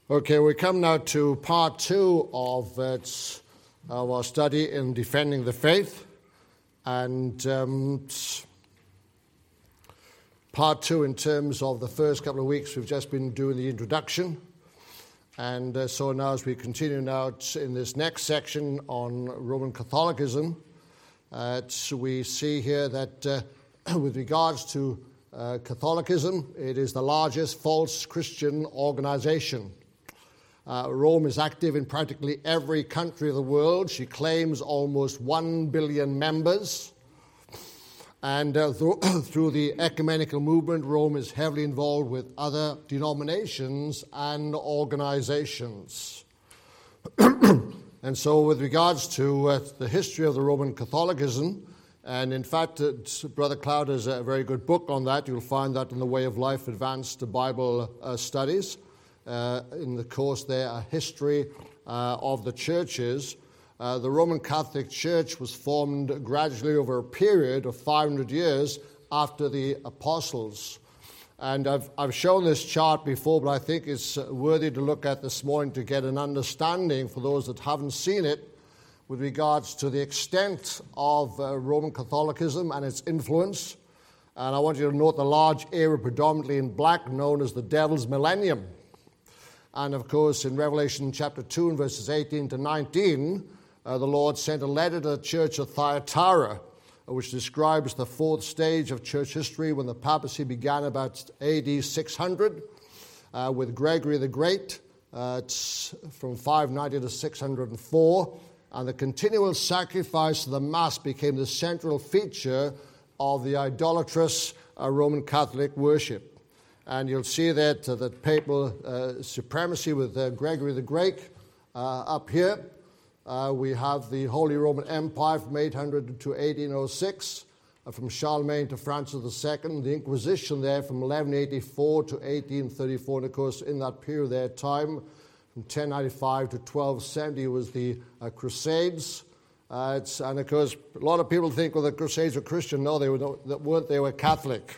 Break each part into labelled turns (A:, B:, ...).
A: Okay, we come now to part two of our study in defending the faith, and part two in terms of the first couple of weeks we've just been doing the introduction, and so now as we continue now in this next section on Roman Catholicism, we see here that with regards to Catholicism, it is the largest false Christian organization. Rome is active in practically every country of the world. She claims almost 1 billion members. And through the ecumenical movement, Rome is heavily involved with other denominations and organizations. And so with regards to the history of the Roman Catholicism, and in fact, Brother Cloud has a very good book on that. You'll find that in the Way of Life Advanced Bible Studies. In the course there, a history of the churches. The Roman Catholic Church was formed gradually over a period of 500 years after the apostles. And I've shown this chart before, but I think it's worthy to look at this morning to get an understanding for those that haven't seen it with regards to the extent of Roman Catholicism and its influence. And I want you to note the large area predominantly in black known as the Devil's Millennium. And of course, in Revelation chapter 2 and verses 18 to 19, the Lord sent a letter to the church of Thyatira, which describes the fourth stage of church history when the papacy began about AD 600 with Gregory the Great from 590 to 604. And the continual sacrifice of the Mass became the central feature of the idolatrous Roman Catholic worship. And you'll see that that papal supremacy with Gregory the Great up here. We have the Holy Roman Empire from 800 to 1806, from Charlemagne to Francis II, the Inquisition there from 1184 to 1834, and of course in that period there time, from 1095 to 1270 was the Crusades. And of course, a lot of people think, well, the Crusades were Christian. No, they weren't. They were Catholic.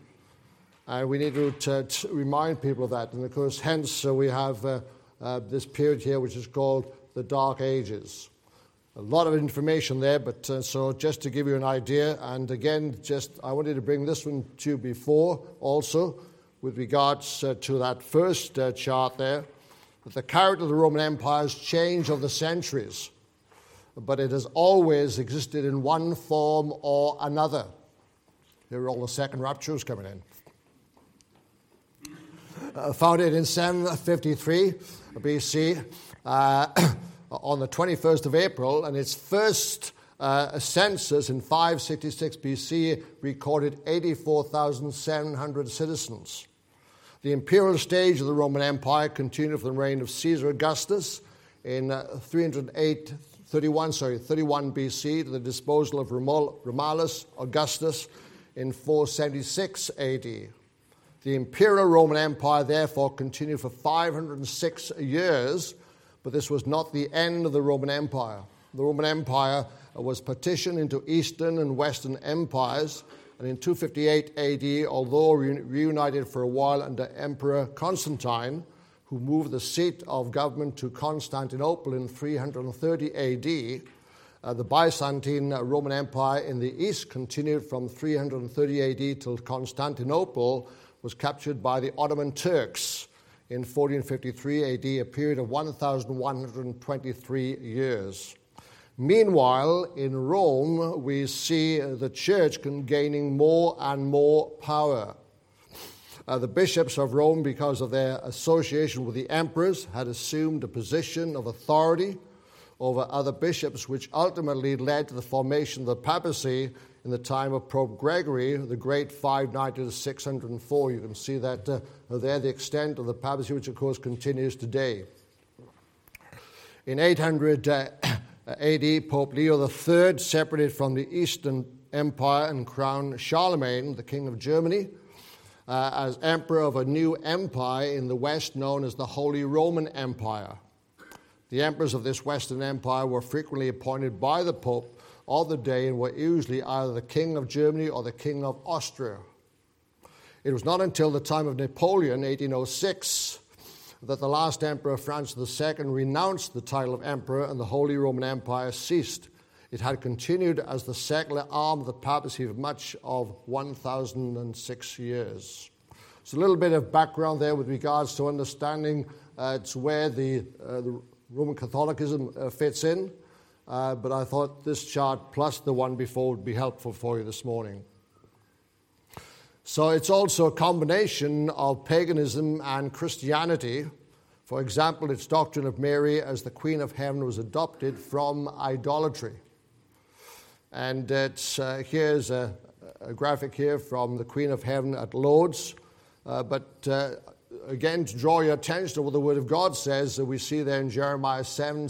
A: And we need to remind people of that. And of course, hence we have this period here which is called the Dark Ages. A lot of information there, but so just to give you an idea, and again, I wanted to bring this one to you before also, with regards to that first chart there, that the character of the Roman Empire has changed over the centuries, but it has always existed in one form or another. Here are all the second raptures coming in. Founded in 753 BC on the 21st of April, and its first census in 566 BC recorded 84,700 citizens. The imperial stage of the Roman Empire continued from the reign of Caesar Augustus in 31 BC to the disposal of Romulus Augustus in 476 AD. The Imperial Roman Empire, therefore, continued for 506 years, but this was not the end of the Roman Empire. The Roman Empire was partitioned into Eastern and Western empires, and in 258 AD, although reunited for a while under Emperor Constantine, who moved the seat of government to Constantinople in 330 AD, the Byzantine Roman Empire in the East continued from 330 AD till Constantinople was captured by the Ottoman Turks in 1453 AD, a period of 1,123 years. Meanwhile, in Rome, we see the church gaining more and more power. The bishops of Rome, because of their association with the emperors, had assumed a position of authority over other bishops, which ultimately led to the formation of the papacy in the time of Pope Gregory the Great, 590 to 604. You can see that there, the extent of the papacy, which of course continues today. In 800 AD, Pope Leo III separated from the Eastern Empire and crowned Charlemagne, the King of Germany, as emperor of a new empire in the West known as the Holy Roman Empire. The emperors of this Western Empire were frequently appointed by the Pope of the day and were usually either the King of Germany or the King of Austria. It was not until the time of Napoleon, 1806, that the last emperor, Francis II, renounced the title of emperor and the Holy Roman Empire ceased. It had continued as the secular arm of the papacy for much of 1,006 years. So a little bit of background there with regards to understanding to where the Roman Catholicism fits in. But I thought this chart plus the one before would be helpful for you this morning. So it's also a combination of paganism and Christianity. For example, its doctrine of Mary as the Queen of Heaven was adopted from idolatry. And here's a graphic here from the Queen of Heaven at Lourdes. Again, to draw your attention to what the Word of God says, we see there in Jeremiah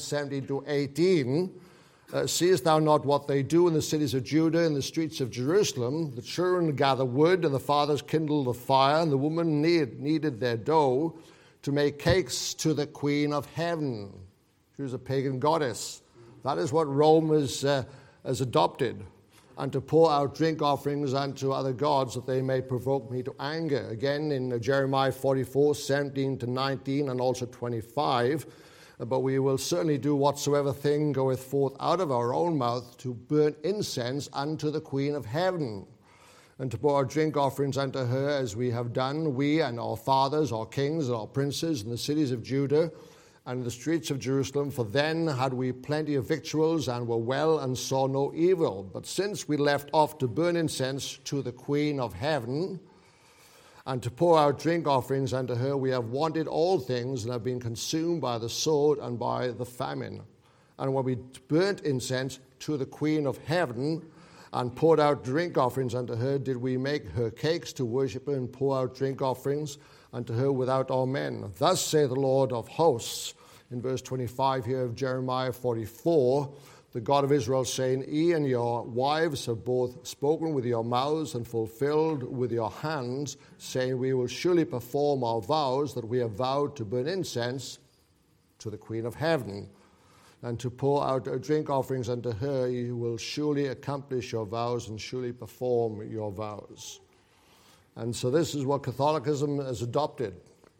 A: 7:17-18, seest thou not what they do in the cities of Judah, in the streets of Jerusalem? The children gather wood, and the fathers kindle the fire, and the women kneaded their dough to make cakes to the Queen of Heaven. She was a pagan goddess. That is what Rome has adopted, and to pour out drink offerings unto other gods that they may provoke me to anger. Again, in Jeremiah 44:17-19, and also 25, but we will certainly do whatsoever thing goeth forth out of our own mouth to burn incense unto the Queen of Heaven, and to pour our drink offerings unto her as we have done, we and our fathers, our kings and our princes in the cities of Judah and in the streets of Jerusalem. For then had we plenty of victuals and were well and saw no evil. But since we left off to burn incense to the Queen of Heaven, and to pour out drink offerings unto her, we have wanted all things and have been consumed by the sword and by the famine. And when we burnt incense to the Queen of Heaven and poured out drink offerings unto her, did we make her cakes to worship her and pour out drink offerings unto her without our men. Thus saith the Lord of hosts, in verse 25 here of Jeremiah 44, the God of Israel, saying, Ye and your wives have both spoken with your mouths and fulfilled with your hands, saying, We will surely perform our vows that we have vowed to burn incense to the Queen of Heaven, and to pour out drink offerings unto her. You will surely accomplish your vows and surely perform your vows. And so this is what Catholicism has adopted.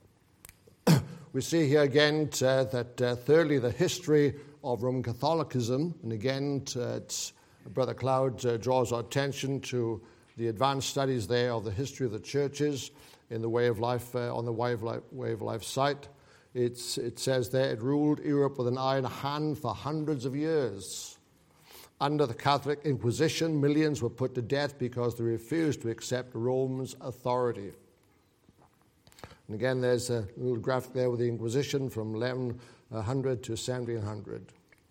A: We see here again that thirdly, the history of Roman Catholicism, and again, Brother Cloud draws our attention to the advanced studies there of the history of the churches in the Way of Life, on the Way of Life site. It says there, it ruled Europe with an iron hand for hundreds of years. Under the Catholic Inquisition, millions were put to death because they refused to accept Rome's authority. And again, there's a little graphic there with the Inquisition from 1100 to 1700.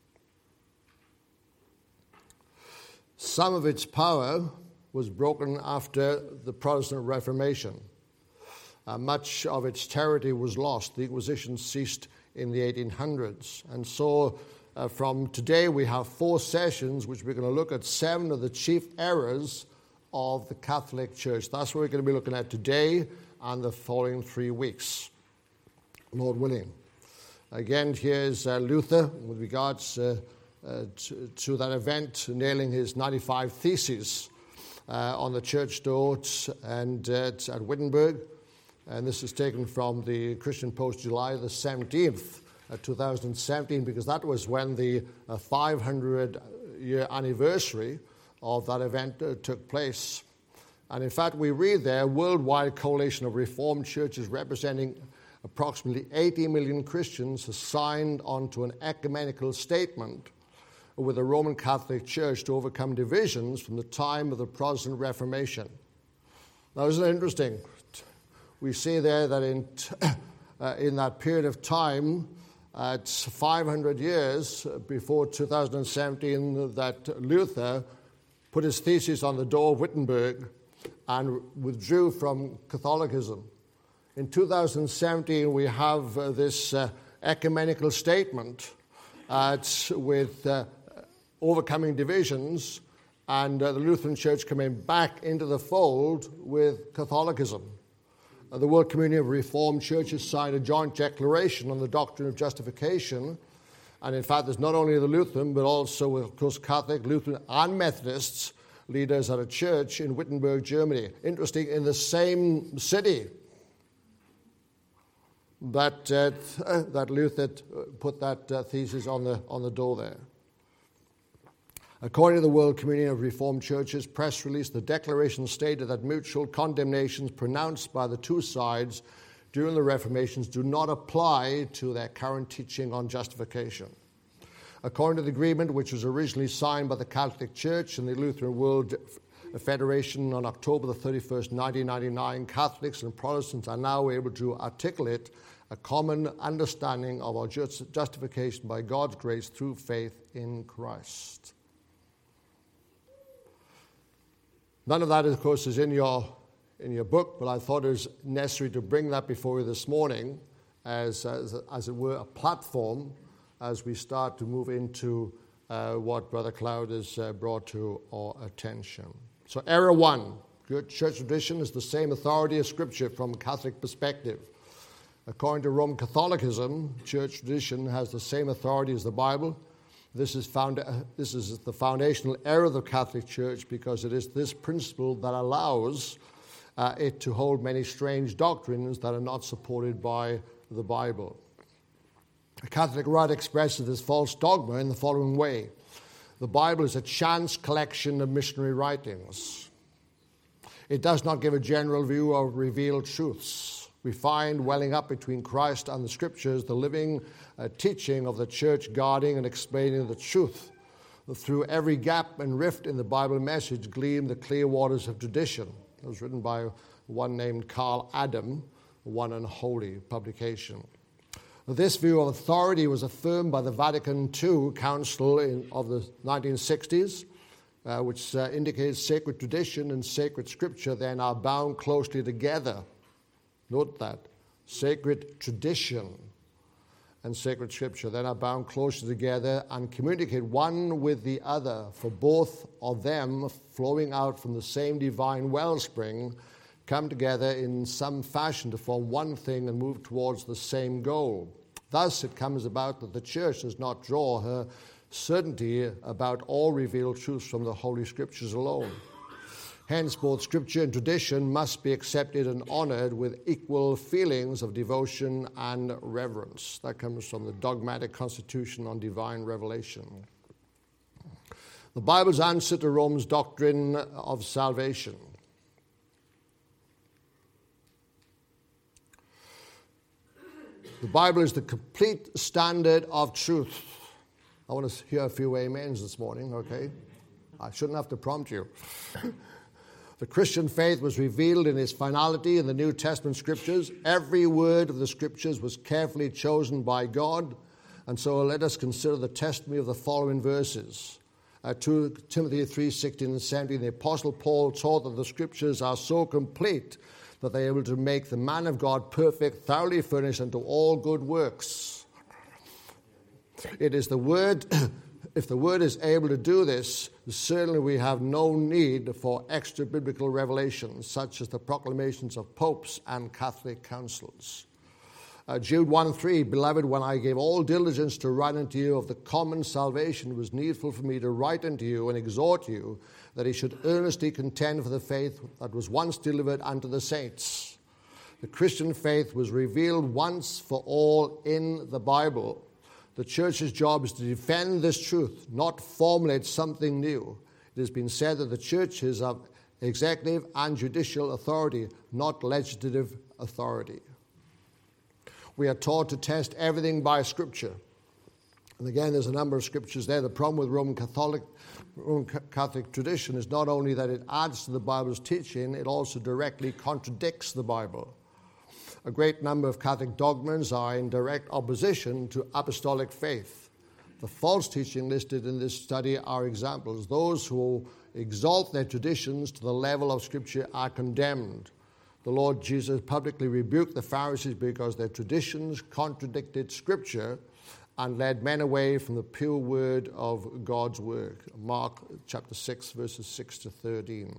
A: Some of its power was broken after the Protestant Reformation. Much of its territory was lost. The Inquisition ceased in the 1800s. And so from today we have 4 sessions which we're going to look at 7 of the chief errors of the Catholic Church. That's what we're going to be looking at today and the following 3 weeks, Lord willing. Again, here's Luther with regards to that event, nailing his 95 Theses on the church door and at Wittenberg. And this is taken from the Christian Post, July the 17th, 2017, because that was when the 500-year anniversary of that event took place. And in fact, we read there, worldwide coalition of Reformed churches representing approximately 80 million Christians has signed onto an ecumenical statement with the Roman Catholic Church to overcome divisions from the time of the Protestant Reformation. Now, isn't it interesting? We see there that in that period of time, it's 500 years before 2017, that Luther put his thesis on the door of Wittenberg and withdrew from Catholicism. In 2017, we have this ecumenical statement with overcoming divisions and the Lutheran Church coming back into the fold with Catholicism. The World Community of Reformed Churches signed a joint declaration on the doctrine of justification. And in fact, there's not only the Lutheran, but also, of course, Catholic, Lutheran, and Methodists leaders at a church in Wittenberg, Germany. Interesting, in the same city. that Luther put that thesis on the door there. According to the World Communion of Reformed Churches press release, the declaration stated that mutual condemnations pronounced by the two sides during the Reformations do not apply to their current teaching on justification. According to the agreement, which was originally signed by the Catholic Church and the Lutheran World Federation on October the 31st, 1999, Catholics and Protestants are now able to articulate a common understanding of our justification by God's grace through faith in Christ. None of that, of course, is in your book, but I thought it was necessary to bring that before you this morning as it were, a platform as we start to move into what Brother Cloud has brought to our attention. So, error one, good church tradition is the same authority as Scripture from a Catholic perspective. According to Roman Catholicism, church tradition has the same authority as the Bible. This is the foundational error of the Catholic Church because it is this principle that allows it to hold many strange doctrines that are not supported by the Bible. The Catholic right expresses this false dogma in the following way. The Bible is a chance collection of missionary writings. It does not give a general view of revealed truths. We find welling up between Christ and the Scriptures the living teaching of the Church guarding and explaining the truth. Through every gap and rift in the Bible message gleam the clear waters of tradition. It was written by one named Carl Adam, One and Holy publication. This view of authority was affirmed by the Vatican II Council of the 1960s, which indicates sacred tradition and sacred Scripture then are bound closely together. Note that. Sacred tradition and sacred Scripture then are bound closely together and communicate one with the other, for both of them, flowing out from the same divine wellspring, come together in some fashion to form one thing and move towards the same goal. Thus, it comes about that the Church does not draw her certainty about all revealed truths from the Holy Scriptures alone. Hence, both Scripture and tradition must be accepted and honored with equal feelings of devotion and reverence. That comes from the Dogmatic Constitution on Divine Revelation. The Bible's answer to Rome's doctrine of salvation. The Bible is the complete standard of truth. I want to hear a few amens this morning, okay? I shouldn't have to prompt you. The Christian faith was revealed in its finality in the New Testament Scriptures. Every word of the Scriptures was carefully chosen by God. And so let us consider the testimony of the following verses. 2 Timothy 3:16 and 17, the Apostle Paul taught that the Scriptures are so complete that they are able to make the man of God perfect, thoroughly furnished unto all good works. It is the Word. If the Word is able to do this, certainly we have no need for extra biblical revelations, such as the proclamations of popes and Catholic councils. Jude 1:3, Beloved, when I gave all diligence to write unto you of the common salvation, it was needful for me to write unto you and exhort you that he should earnestly contend for the faith that was once delivered unto the saints. The Christian faith was revealed once for all in the Bible. The church's job is to defend this truth, not formulate something new. It has been said that the church is of executive and judicial authority, not legislative authority. We are taught to test everything by Scripture. And again, there's a number of scriptures there. The problem with Roman Catholic tradition is not only that it adds to the Bible's teaching, it also directly contradicts the Bible. A great number of Catholic dogmas are in direct opposition to apostolic faith. The false teaching listed in this study are examples. Those who exalt their traditions to the level of Scripture are condemned. The Lord Jesus publicly rebuked the Pharisees because their traditions contradicted Scripture and led men away from the pure word of God's word. Mark chapter 6, verses 6 to 13.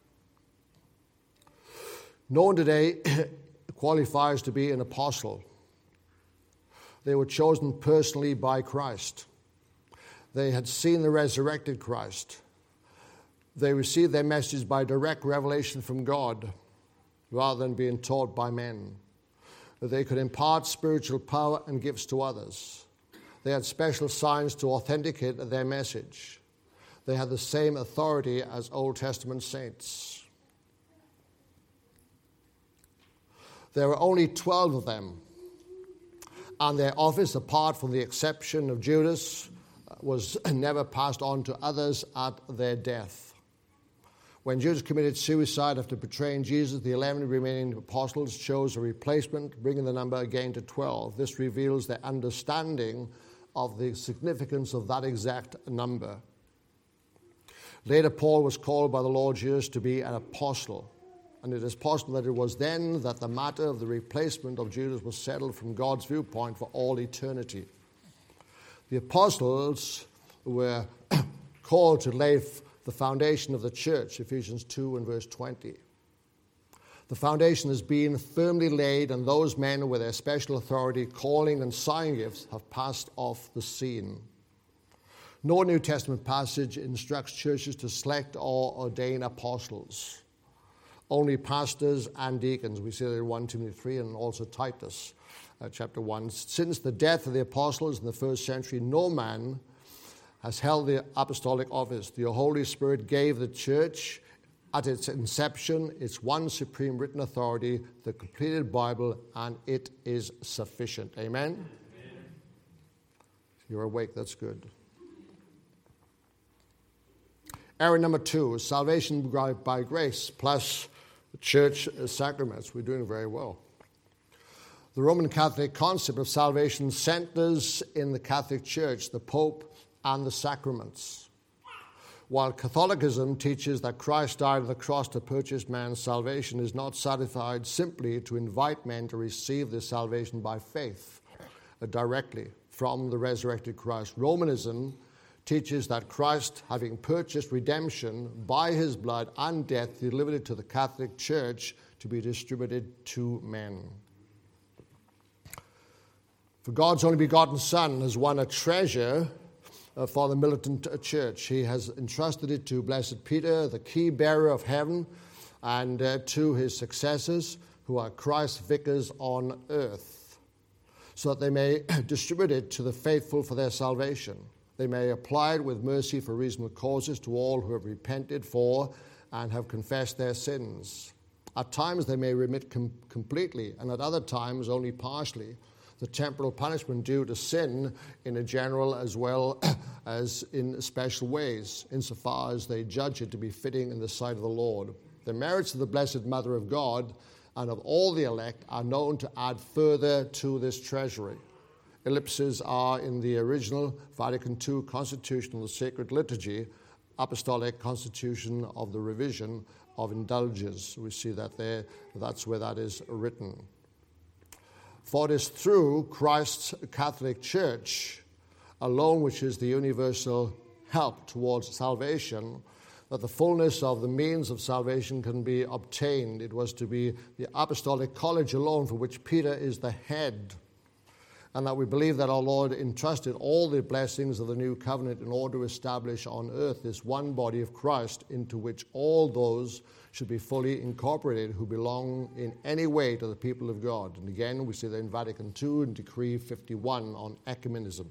A: No one today qualifies to be an apostle. They were chosen personally by Christ. They had seen the resurrected Christ. They received their message by direct revelation from God rather than being taught by men. that they could impart spiritual power and gifts to others. They had special signs to authenticate their message. They had the same authority as Old Testament saints. There were only 12 of them, and their office, apart from the exception of Judas, was never passed on to others at their death. When Judas committed suicide after betraying Jesus, the 11 remaining apostles chose a replacement, bringing the number again to 12. This reveals their understanding of the significance of that exact number. Later, Paul was called by the Lord Jesus to be an apostle, and it is possible that it was then that the matter of the replacement of Judas was settled from God's viewpoint for all eternity. The apostles were called to lay the foundation of the church, Ephesians 2 and verse 20. The foundation has been firmly laid, and those men with their special authority, calling, and sign gifts have passed off the scene. No New Testament passage instructs churches to select or ordain apostles. Only pastors and deacons. We see that in 1 Timothy 3 and also Titus chapter 1. Since the death of the apostles in the first century, no man has held the apostolic office. The Holy Spirit gave the church at its inception its one supreme written authority, the completed Bible, and it is sufficient. Amen? Amen. You're awake, that's good. Area number 2 is salvation by grace plus church sacraments. We're doing very well. The Roman Catholic concept of salvation centers in the Catholic Church, the Pope, and the sacraments. While Catholicism teaches that Christ died on the cross to purchase man's salvation, is not satisfied simply to invite men to receive this salvation by faith directly from the resurrected Christ. Romanism teaches that Christ, having purchased redemption by his blood and death, delivered it to the Catholic Church to be distributed to men. For God's only begotten Son has won a treasure for the militant church. He has entrusted it to Blessed Peter, the key bearer of heaven, and to his successors, who are Christ's vicars on earth, so that they may distribute it to the faithful for their salvation. They may apply it with mercy for reasonable causes to all who have repented for and have confessed their sins. At times they may remit completely, and at other times only partially, the temporal punishment due to sin in a general as well as in special ways, insofar as they judge it to be fitting in the sight of the Lord. The merits of the Blessed Mother of God and of all the elect are known to add further to this treasury. Ellipses are in the original Vatican II Constitution of the Sacred Liturgy, Apostolic Constitution of the Revision of Indulges. We see that there, that's where that is written. For it is through Christ's Catholic Church alone, which is the universal help towards salvation, that the fullness of the means of salvation can be obtained. It was to be the Apostolic College alone, for which Peter is the head, and that we believe that our Lord entrusted all the blessings of the new covenant in order to establish on earth this one body of Christ, into which all those should be fully incorporated who belong in any way to the people of God. And again, we see that in Vatican II in Decree 51 on ecumenism.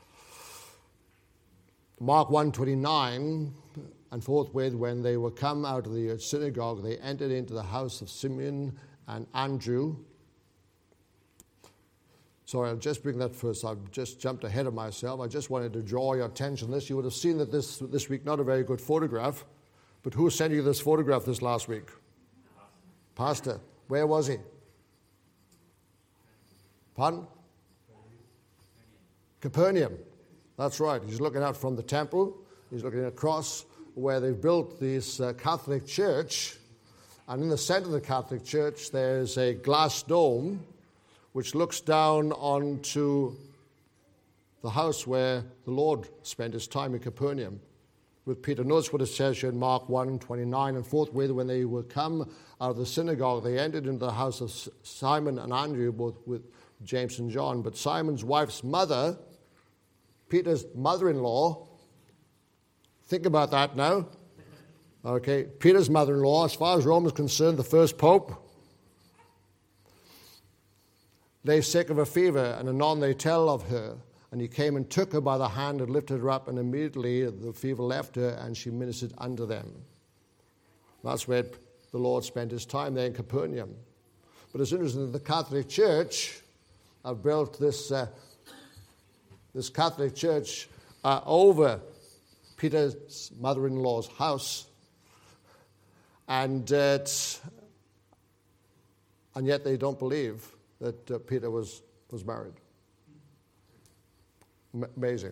A: Mark 1:29, and forthwith when they were come out of the synagogue, they entered into the house of Simeon and Andrew. Sorry, I'll just bring that first. I've just jumped ahead of myself. I just wanted to draw your attention to this. You would have seen that this week, not a very good photograph, but who sent you this photograph this last week? Pastor. Where was he? Pardon? Capernaum. That's right. He's looking out from the temple. He's looking across where they've built this Catholic church. And in the center of the Catholic church, there's a glass dome which looks down onto the house where the Lord spent his time in Capernaum with Peter. Notice what it says here in Mark 1:29, and forthwith when they were come out of the synagogue, they entered into the house of Simon and Andrew, both with James and John. But Simon's wife's mother, Peter's mother-in-law, think about that now. Okay, Peter's mother-in-law, as far as Rome is concerned, the first pope. lay sick of a fever, and anon they tell of her. And he came and took her by the hand and lifted her up, and immediately the fever left her, and she ministered unto them. That's where the Lord spent his time, there in Capernaum. But it's interesting that the Catholic Church have built this Catholic Church over Peter's mother-in-law's house, and yet they don't believe that Peter was married. Amazing.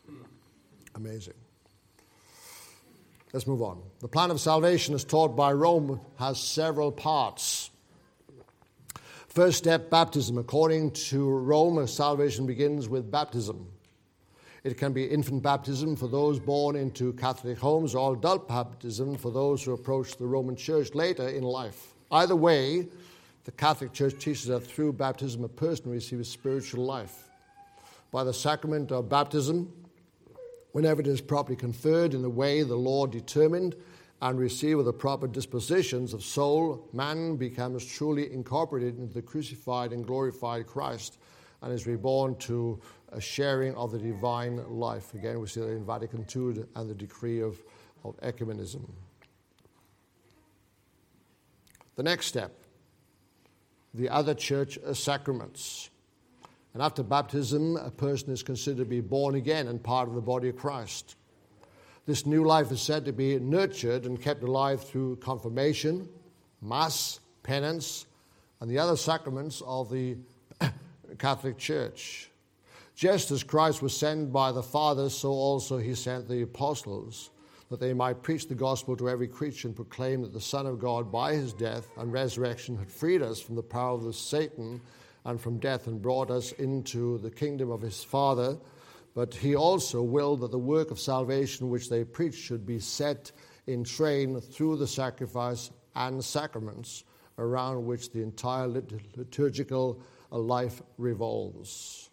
A: Let's move on. The plan of salvation as taught by Rome has several parts. First step, baptism. According to Rome, salvation begins with baptism. It can be infant baptism for those born into Catholic homes, or adult baptism for those who approach the Roman Church later in life. Either way, the Catholic Church teaches that through baptism a person receives spiritual life. By the sacrament of baptism, whenever it is properly conferred in the way the Lord determined and received with the proper dispositions of soul, man becomes truly incorporated into the crucified and glorified Christ and is reborn to a sharing of the divine life. Again, we see that in Vatican II and the decree of ecumenism. The next step, the other church sacraments. And after baptism, a person is considered to be born again and part of the body of Christ. This new life is said to be nurtured and kept alive through confirmation, Mass, penance, and the other sacraments of the Catholic Church. Just as Christ was sent by the Father, so also he sent the apostles, that they might preach the gospel to every creature and proclaim that the Son of God, by his death and resurrection, had freed us from the power of the Satan and from death, and brought us into the kingdom of his Father. But he also willed that the work of salvation which they preached should be set in train through the sacrifice and sacraments around which the entire liturgical life revolves.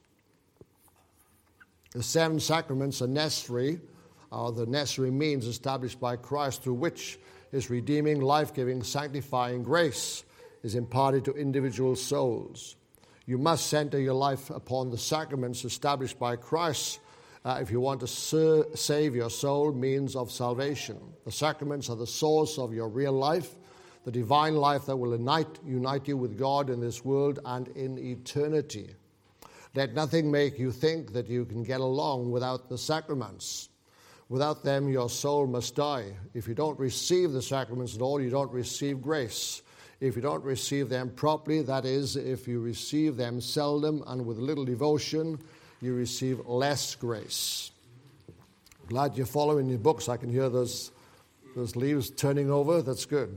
A: The 7 sacraments are necessary, the necessary means established by Christ through which his redeeming, life-giving, sanctifying grace is imparted to individual souls. You must center your life upon the sacraments established by Christ if you want to save your soul, means of salvation. The sacraments are the source of your real life, the divine life that will unite you with God in this world and in eternity. Let nothing make you think that you can get along without the sacraments. Without them, your soul must die. If you don't receive the sacraments at all, you don't receive grace. If you don't receive them properly, that is, if you receive them seldom and with little devotion, you receive less grace. Glad you're following your books. I can hear those leaves turning over. That's good.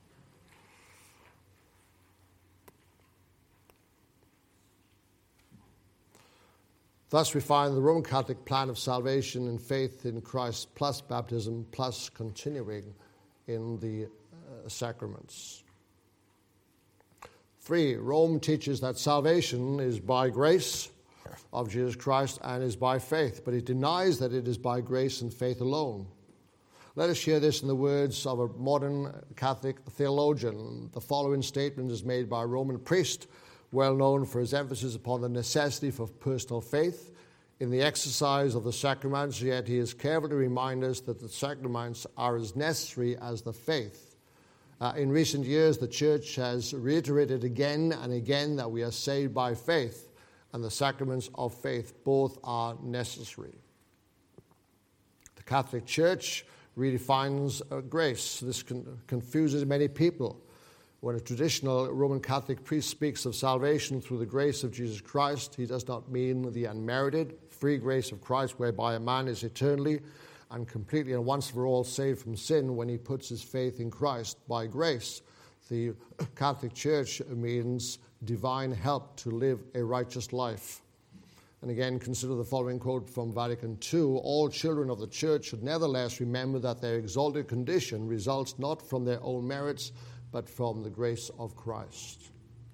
A: Thus, we find the Roman Catholic plan of salvation and faith in Christ plus baptism plus continuing in the sacraments. 3, Rome teaches that salvation is by grace of Jesus Christ and is by faith, but it denies that it is by grace and faith alone. Let us hear this in the words of a modern Catholic theologian. The following statement is made by a Roman priest, well known for his emphasis upon the necessity for personal faith in the exercise of the sacraments, yet he is careful to remind us that the sacraments are as necessary as the faith. In recent years, the Church has reiterated again and again that we are saved by faith, and the sacraments of faith both are necessary. The Catholic Church redefines grace. This confuses many people. When a traditional Roman Catholic priest speaks of salvation through the grace of Jesus Christ, he does not mean the unmerited, free grace of Christ whereby a man is eternally and completely and once for all saved from sin when he puts his faith in Christ by grace. The Catholic Church means divine help to live a righteous life. And again, consider the following quote from Vatican II. All children of the Church should nevertheless remember that their exalted condition results not from their own merits, but from the grace of Christ.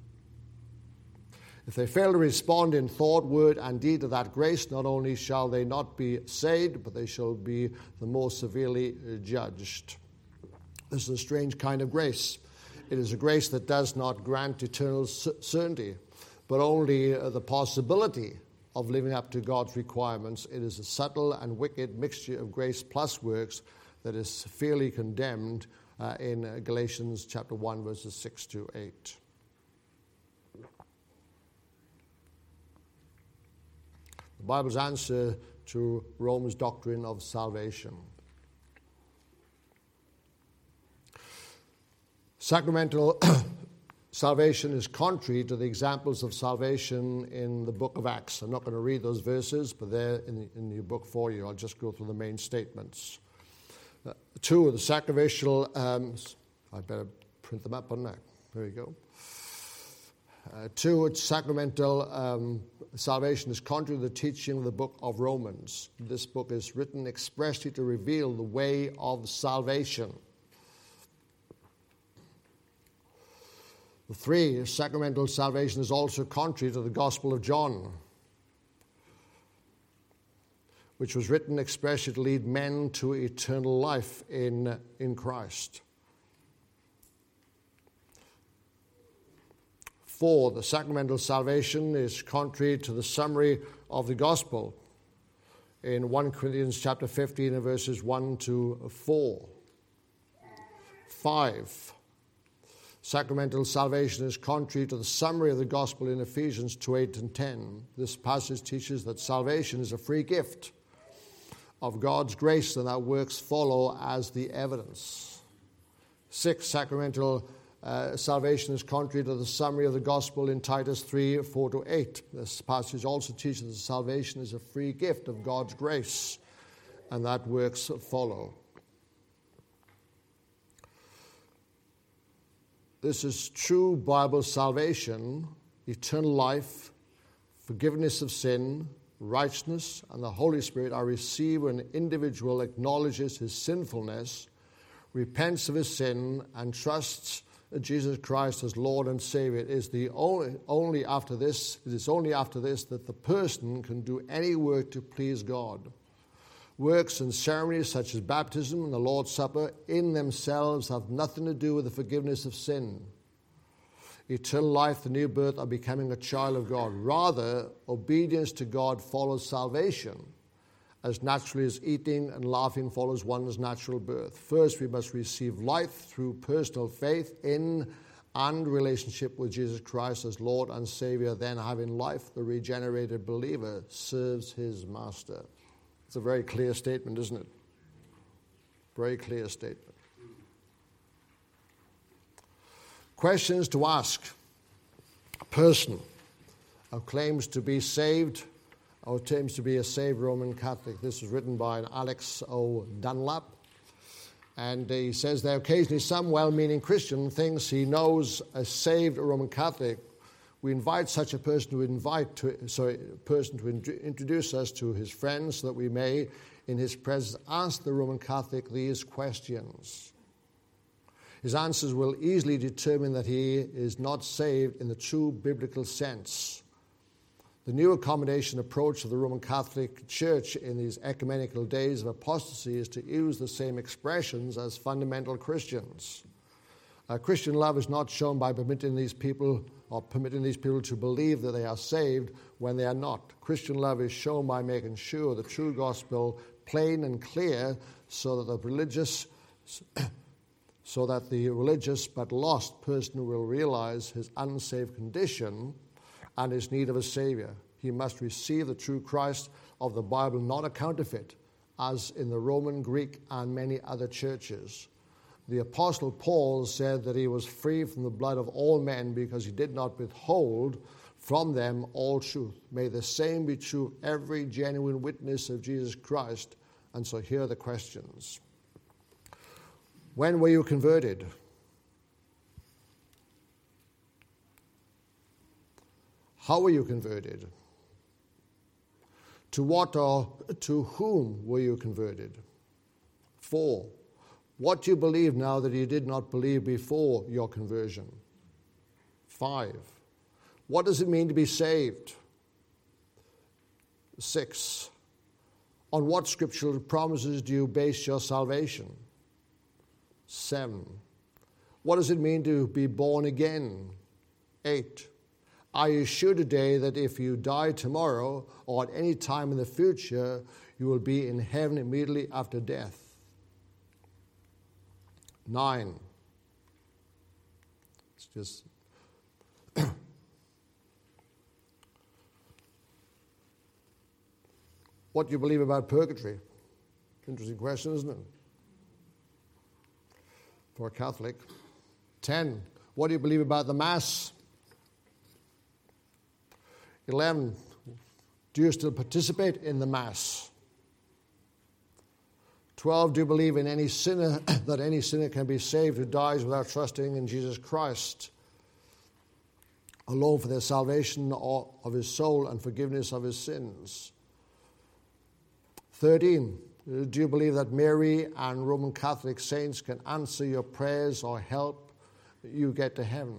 A: If they fail to respond in thought, word, and deed to that grace, not only shall they not be saved, but they shall be the more severely judged. This is a strange kind of grace. It is a grace that does not grant eternal certainty, but only the possibility of living up to God's requirements. It is a subtle and wicked mixture of grace plus works that is severely condemned in Galatians chapter 1, verses 6 to 8. The Bible's answer to Rome's doctrine of salvation. Sacramental salvation is contrary to the examples of salvation in the book of Acts. I'm not going to read those verses, but they're in your book for you. I'll just go through the main statements. Two, the sacrificial, I better print them up on that. There you go. Two, sacramental salvation is contrary to the teaching of the book of Romans. This book is written expressly to reveal the way of salvation. Three, sacramental salvation is also contrary to the Gospel of John, which was written expressly to lead men to eternal life in Christ. Four, the sacramental salvation is contrary to the summary of the Gospel in 1 Corinthians chapter 15 and verses 1 to 4. 5, sacramental salvation is contrary to the summary of the Gospel in Ephesians 2, 8 and 10. This passage teaches that salvation is a free gift of God's grace and that works follow as the evidence. 6, sacramental salvation is contrary to the summary of the Gospel in Titus 3, 4 to 8. This passage also teaches that salvation is a free gift of God's grace and that works follow. This is true Bible salvation, eternal life, forgiveness of sin, righteousness, and the Holy Spirit are received when an individual acknowledges his sinfulness, repents of his sin, and trusts Jesus Christ as Lord and Savior. It is only after this that the person can do any work to please God. Works and ceremonies such as baptism and the Lord's Supper in themselves have nothing to do with the forgiveness of sin. Eternal life, the new birth, are becoming a child of God. Rather, obedience to God follows salvation, as naturally as eating and laughing follows one's natural birth. First, we must receive life through personal faith in and relationship with Jesus Christ as Lord and Savior. Then, having life, the regenerated believer serves his master. It's a very clear statement, isn't it? Very clear statement. Questions to ask. A person who claims to be saved or claims to be a saved Roman Catholic. This was written by Alex O. Dunlap. And he says that occasionally some well-meaning Christian thinks he knows a saved Roman Catholic. We invite such a person to introduce us to his friends so that we may, in his presence, ask the Roman Catholic these questions. His answers will easily determine that he is not saved in the true biblical sense. The new accommodation approach of the Roman Catholic Church in these ecumenical days of apostasy is to use the same expressions as fundamental Christians. Christian love is not shown by permitting these people to believe that they are saved when they are not. Christian love is shown by making sure the true gospel plain and clear so that the religious but lost person will realize his unsaved condition and his need of a Savior. He must receive the true Christ of the Bible, not a counterfeit, as in the Roman, Greek, and many other churches. The Apostle Paul said that he was free from the blood of all men because he did not withhold from them all truth. May the same be true of every genuine witness of Jesus Christ. And so here are the questions. When were you converted? How were you converted? To what or to whom were you converted? 4. What do you believe now that you did not believe before your conversion? 5. What does it mean to be saved? 6. On what scriptural promises do you base your salvation? 7. What does it mean to be born again? 8. Are you sure today that if you die tomorrow or at any time in the future, you will be in heaven immediately after death? 9. It's just what do you believe about purgatory? Interesting question, isn't it? For a Catholic. 10. What do you believe about the Mass? 11. Do you still participate in the Mass? 12. Do you believe in any sinner, that any sinner can be saved who dies without trusting in Jesus Christ alone for their salvation of his soul and forgiveness of his sins? 13. Do you believe that Mary and Roman Catholic saints can answer your prayers or help you get to heaven?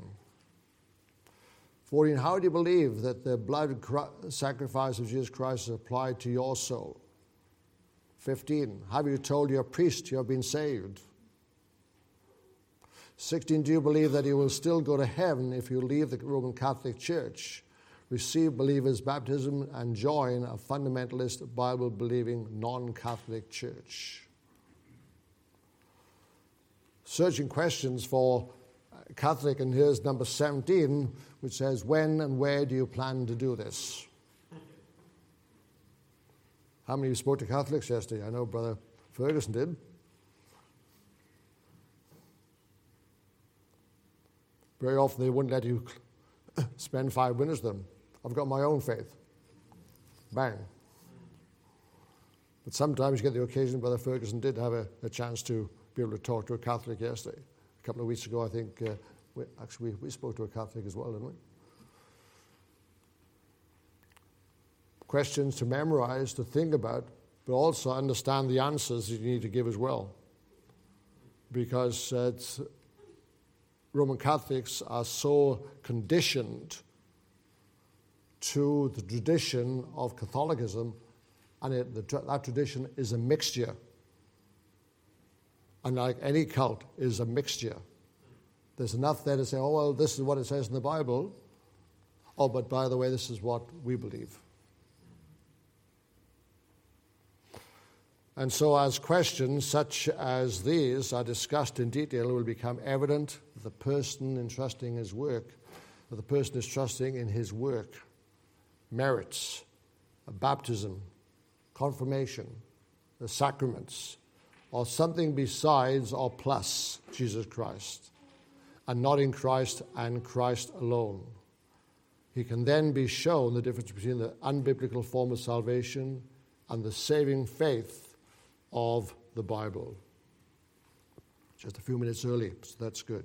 A: 14. How do you believe that the blood sacrifice of Jesus Christ is applied to your soul? 15. Have you told your priest you have been saved? 16. Do you believe that you will still go to heaven if you leave the Roman Catholic Church, receive believers' baptism, and join a fundamentalist, Bible-believing, non-Catholic church? Searching questions for Catholic, and here's number 17, which says, when and where do you plan to do this? How many of you spoke to Catholics yesterday? I know Brother Ferguson did. Very often they wouldn't let you spend 5 minutes with them. I've got my own faith. Bang. But sometimes you get the occasion. Brother Ferguson did have a chance to be able to talk to a Catholic yesterday. A couple of weeks ago, I think, we spoke to a Catholic as well, didn't we? Questions to memorize, to think about, but also understand the answers that you need to give as well. Because Roman Catholics are so conditioned to the tradition of Catholicism, and that tradition is a mixture. And like any cult, is a mixture. There's enough there to say, oh, well, this is what it says in the Bible. Oh, but by the way, this is what we believe. And so as questions such as these are discussed in detail, it will become evident that the person entrusting his work, that the person is trusting in his work, merits, baptism, confirmation, the sacraments, or something besides or plus Jesus Christ, and not in Christ and Christ alone. He can then be shown the difference between the unbiblical form of salvation and the saving faith of the Bible. Just a few minutes early, so that's good.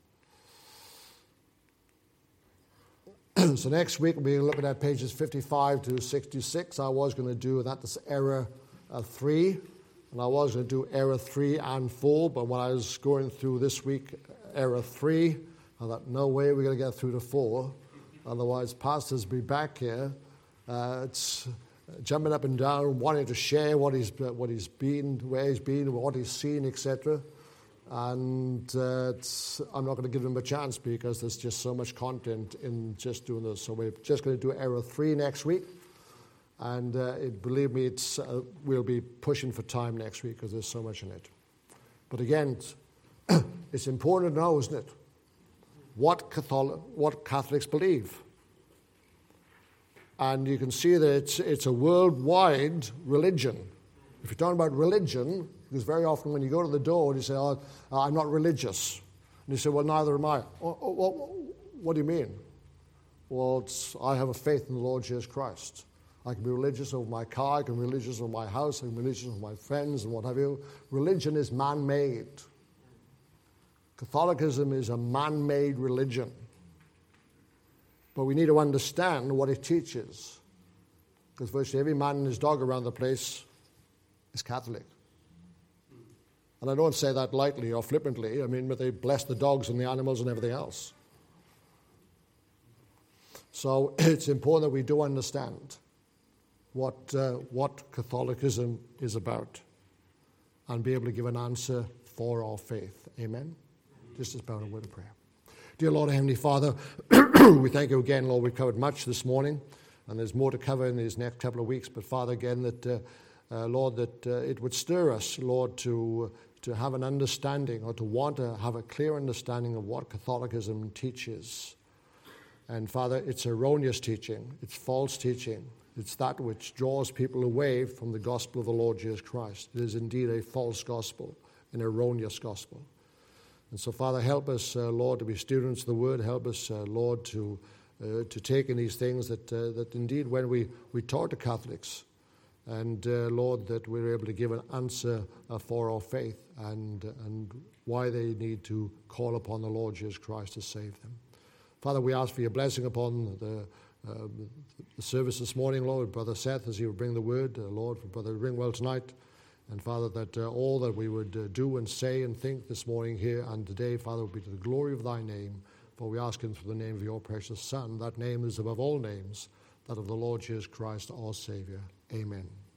A: So next week we'll be looking at pages 55 to 66. I was going to do that's error 3, and I was going to do error 3 and 4, but when I was going through this week error 3, I thought, no way we're going to get through to 4. Otherwise, pastors will be back here. It's jumping up and down, wanting to share what he's been, where he's been, what he's seen, etc. And I'm not going to give them a chance because there's just so much content in just doing this. So we're just going to do error 3 next week. And believe me, we'll be pushing for time next week because there's so much in it. But again, it's important to know, isn't it, what Catholics believe. And you can see that it's a worldwide religion. If you're talking about religion, because very often when you go to the door and you say, oh, I'm not religious. And you say, well, neither am I. What do you mean? Well, I have a faith in the Lord Jesus Christ. I can be religious over my car, I can be religious over my house, I can be religious over my friends and what have you. Religion is man-made. Catholicism is a man-made religion. But we need to understand what it teaches. Because virtually every man and his dog around the place is Catholic. And I don't say that lightly or flippantly. I mean, but they bless the dogs and the animals and everything else. So it's important that we do understand what Catholicism is about and be able to give an answer for our faith. Amen? Just as about a word of prayer. Dear Lord, Heavenly Father, we thank you again, Lord. We've covered much this morning, and there's more to cover in these next couple of weeks. But Father, again, that, Lord, that it would stir us, Lord, to have an understanding, or to want to have a clear understanding of what Catholicism teaches. And Father, it's erroneous teaching. It's false teaching. It's that which draws people away from the gospel of the Lord Jesus Christ. It is indeed a false gospel, an erroneous gospel. And so, Father, help us, Lord, to be students of the Word. Help us, Lord, to take in these things that indeed when we talk to Catholics, and, Lord, that we're able to give an answer for our faith and why they need to call upon the Lord Jesus Christ to save them. Father, we ask for your blessing upon the service this morning, Lord. Brother Seth, as he will bring the word, Lord, for Brother Ringwell tonight. And, Father, that all that we would do and say and think this morning here and today, Father, will be to the glory of thy name. For we ask in through the name of your precious Son. That name is above all names, that of the Lord Jesus Christ, our Savior. Amen.